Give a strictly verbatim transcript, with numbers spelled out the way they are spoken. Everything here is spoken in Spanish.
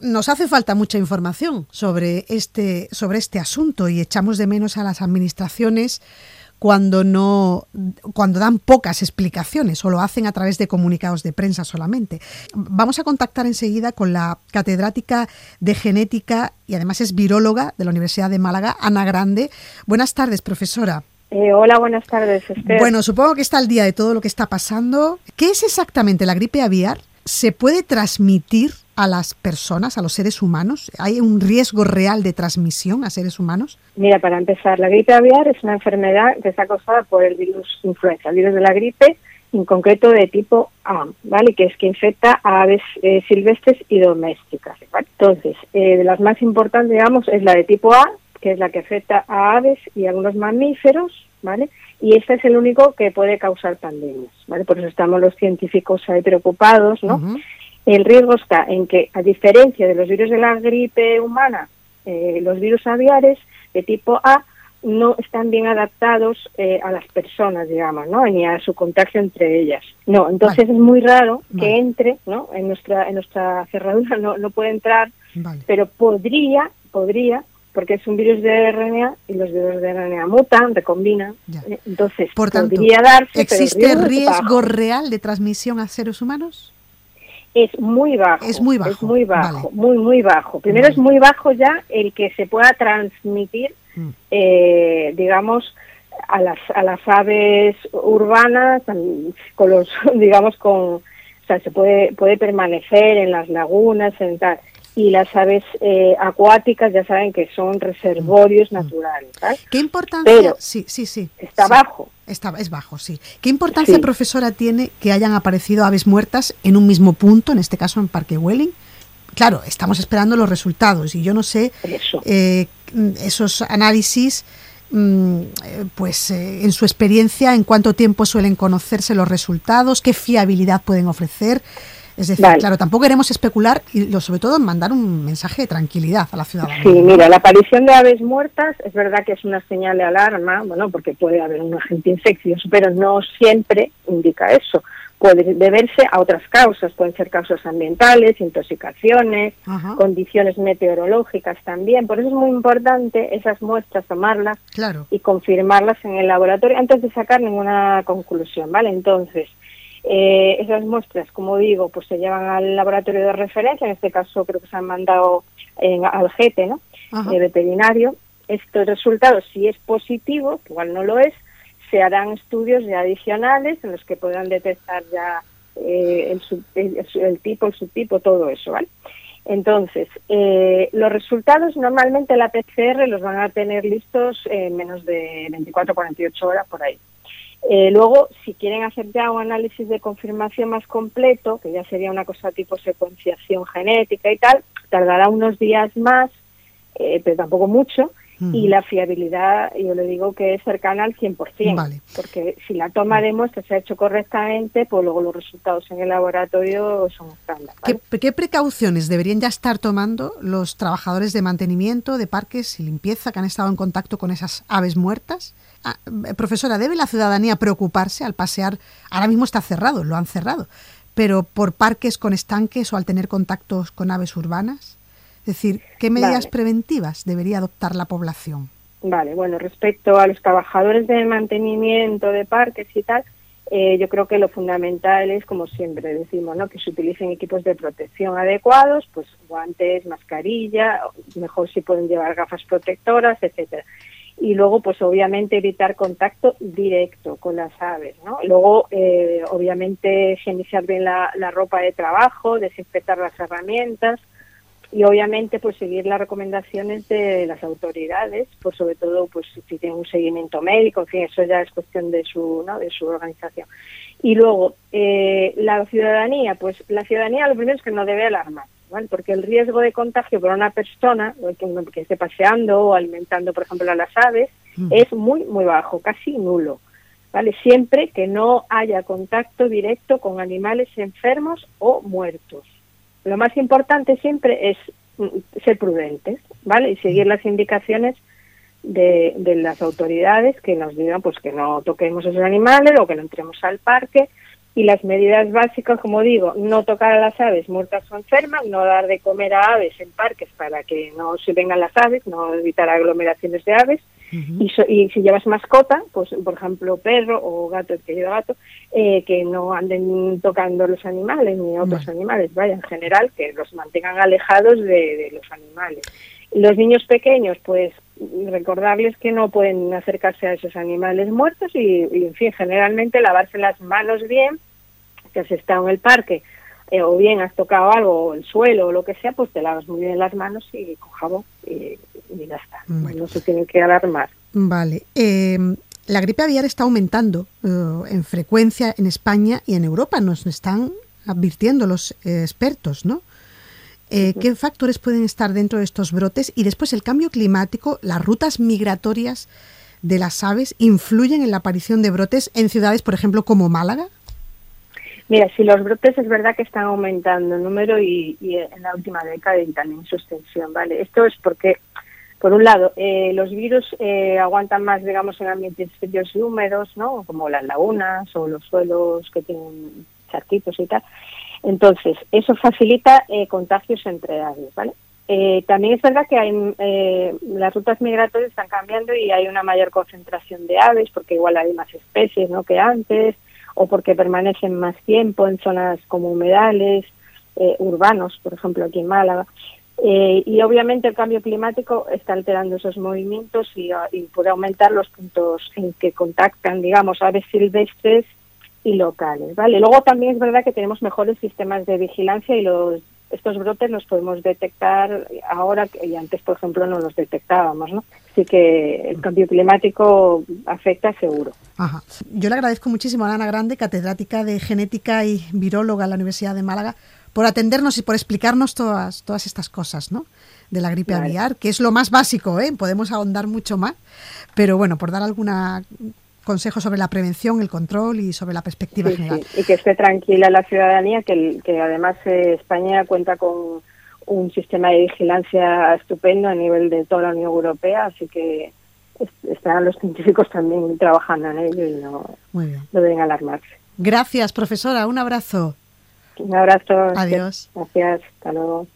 nos hace falta mucha información sobre este, sobre este asunto y echamos de menos a las administraciones cuando no, cuando dan pocas explicaciones o lo hacen a través de comunicados de prensa solamente. Vamos a contactar enseguida con la catedrática de genética y además es viróloga de la Universidad de Málaga, Ana Grande. Buenas tardes, profesora. Eh, hola, buenas tardes, Esther. Bueno, supongo que está al día de todo lo que está pasando. ¿Qué es exactamente la gripe aviar? ¿Se puede transmitir a las personas, a los seres humanos? ¿Hay un riesgo real de transmisión a seres humanos? Mira, para empezar, la gripe aviar es una enfermedad que está causada por el virus influenza, el virus de la gripe, en concreto de tipo A, ¿vale? Que es que infecta a aves eh, silvestres y domésticas, ¿vale? Entonces, eh, de las más importantes, digamos, es la de tipo A, que es la que afecta a aves y a algunos mamíferos, ¿vale? Y este es el único que puede causar pandemias, ¿vale? Por eso estamos los científicos ahí preocupados, ¿no? Uh-huh. El riesgo está en que, a diferencia de los virus de la gripe humana, eh, los virus aviares de tipo A no están bien adaptados eh, a las personas, digamos, ¿no? Ni a su contagio entre ellas. No, entonces vale. Es muy raro que vale. entre, ¿no? En nuestra en nuestra cerradura no, no puede entrar, vale. Pero podría, podría, porque es un virus de R N A y los virus de R N A mutan, recombinan. Ya. Entonces, por tanto, podría darse, ¿existe pero el riesgo, riesgo real de transmisión a seres humanos? Es muy bajo. Es muy bajo. Es muy bajo, vale. muy, muy bajo. Primero vale. Es muy bajo ya el que se pueda transmitir, mm. eh, digamos, a las a las aves urbanas, con los, digamos, con, o sea, se puede puede permanecer en las lagunas, en tal. Y las aves eh, acuáticas ya saben que son reservorios mm. naturales, ¿sabes? ¿Qué importancia? Pero sí, sí, sí. Está sí. bajo. Está, es bajo, sí. ¿Qué importancia, sí. profesora, tiene que hayan aparecido aves muertas en un mismo punto, en este caso en Parque Güeling? Claro, estamos esperando los resultados y yo no sé Eso. eh, esos análisis, mm, pues eh, en su experiencia, en cuánto tiempo suelen conocerse los resultados, qué fiabilidad pueden ofrecer. Es decir, vale. Claro, tampoco queremos especular y lo, sobre todo mandar un mensaje de tranquilidad a la ciudadanía. Sí, mira, la aparición de aves muertas es verdad que es una señal de alarma, bueno, porque puede haber un agente infeccioso, pero no siempre indica eso. Puede deberse a otras causas, pueden ser causas ambientales, intoxicaciones, Ajá. condiciones meteorológicas también. Por eso es muy importante esas muestras tomarlas claro. y confirmarlas en el laboratorio antes de sacar ninguna conclusión, ¿vale? Entonces, Eh, esas muestras, como digo, pues se llevan al laboratorio de referencia, en este caso creo que se han mandado en, al G E T E, ¿no? Eh, veterinario. Estos resultados, si es positivo, que igual no lo es, se harán estudios ya adicionales en los que podrán detectar ya eh, el, sub, el, el tipo, el subtipo, todo eso, ¿vale? Entonces, eh, los resultados normalmente la P C R los van a tener listos en menos de veinticuatro a cuarenta y ocho horas por ahí. Eh, luego, si quieren hacer ya un análisis de confirmación más completo, que ya sería una cosa tipo secuenciación genética y tal, tardará unos días más, eh, pero tampoco mucho, uh-huh. y la fiabilidad, yo le digo que es cercana al cien por ciento, vale. porque si la toma de muestras se ha hecho correctamente, pues luego los resultados en el laboratorio son estándar, ¿vale? ¿Qué, ¿Qué precauciones deberían ya estar tomando los trabajadores de mantenimiento, de parques y limpieza que han estado en contacto con esas aves muertas? Ah, profesora, ¿debe la ciudadanía preocuparse al pasear? Ahora mismo está cerrado, lo han cerrado, pero por parques con estanques o al tener contactos con aves urbanas. Es decir, ¿qué medidas vale. preventivas debería adoptar la población? Vale, bueno, respecto a los trabajadores de mantenimiento de parques y tal, eh, yo creo que lo fundamental es, como siempre decimos, ¿no? Que se utilicen equipos de protección adecuados, pues guantes, mascarilla, mejor si pueden llevar gafas protectoras, etcétera. Y luego, pues obviamente evitar contacto directo con las aves, ¿no? Luego, eh, obviamente, higienizar bien la, la ropa de trabajo, desinfectar las herramientas y obviamente, pues seguir las recomendaciones de las autoridades, pues sobre todo, pues si tienen un seguimiento médico, en fin, eso ya es cuestión de su, ¿no? De su organización. Y luego, eh, la ciudadanía, pues la ciudadanía lo primero es que no debe alarmar, ¿vale? Porque el riesgo de contagio por una persona que, que esté paseando o alimentando, por ejemplo, a las aves, mm. es muy, muy bajo, casi nulo, ¿vale? Siempre que no haya contacto directo con animales enfermos o muertos. Lo más importante siempre es ser prudentes, ¿vale? Y seguir las indicaciones de, de las autoridades que nos digan pues que no toquemos esos animales o que no entremos al parque Y las medidas básicas, como digo, no tocar a las aves muertas o enfermas, no dar de comer a aves en parques para que no se vengan las aves, no evitar aglomeraciones de aves. Uh-huh. y, so, y si llevas mascota, pues por ejemplo perro o gato, el que lleva gato, eh, que no anden tocando los animales ni otros uh-huh. animales, vaya, en general, que los mantengan alejados de, de los animales. Los niños pequeños, pues recordarles que no pueden acercarse a esos animales muertos y, y en fin, generalmente lavarse las manos bien, que has estado en el parque eh, o bien has tocado algo, o el suelo o lo que sea, pues te lavas muy bien las manos y con jabón y, y ya está. Bueno. No se tiene que alarmar. Vale. Eh, la gripe aviar está aumentando eh, en frecuencia en España y en Europa, nos están advirtiendo los eh, expertos, ¿no? Eh, ¿Qué factores pueden estar dentro de estos brotes? Y después el cambio climático, las rutas migratorias de las aves, ¿influyen en la aparición de brotes en ciudades, por ejemplo, como Málaga? Mira, si los brotes es verdad que están aumentando en número y, y en la última década y también su extensión, ¿vale? Esto es porque, por un lado, eh, los virus eh, aguantan más, digamos, en ambientes fríos y húmedos, ¿no? Como las lagunas o los suelos que tienen charquitos y tal. Entonces, eso facilita eh, contagios entre aves, ¿vale? Eh, también es verdad que hay eh, las rutas migratorias están cambiando y hay una mayor concentración de aves porque igual hay más especies, ¿no?, que antes, o porque permanecen más tiempo en zonas como humedales, eh, urbanos, por ejemplo, aquí en Málaga. Eh, y obviamente el cambio climático está alterando esos movimientos y, y puede aumentar los puntos en que contactan, digamos, aves silvestres y locales, ¿vale? Luego también es verdad que tenemos mejores sistemas de vigilancia y los estos brotes los podemos detectar ahora y antes, por ejemplo, no los detectábamos, ¿no? Así que el cambio climático afecta seguro. Ajá. Yo le agradezco muchísimo a Ana Grande, catedrática de genética y viróloga en la Universidad de Málaga, por atendernos y por explicarnos todas todas estas cosas, ¿no?, de la gripe vale. aviar, que es lo más básico, ¿eh? Podemos ahondar mucho más, pero bueno, por dar alguna consejos sobre la prevención, el control y sobre la perspectiva sí, general. Sí. Y que esté tranquila la ciudadanía, que, el, que además eh, España cuenta con un sistema de vigilancia estupendo a nivel de toda la Unión Europea, así que es, están los científicos también trabajando en ello y no, no deben alarmarse. Gracias, profesora. Un abrazo. Un abrazo. Adiós. Gracias. Hasta luego.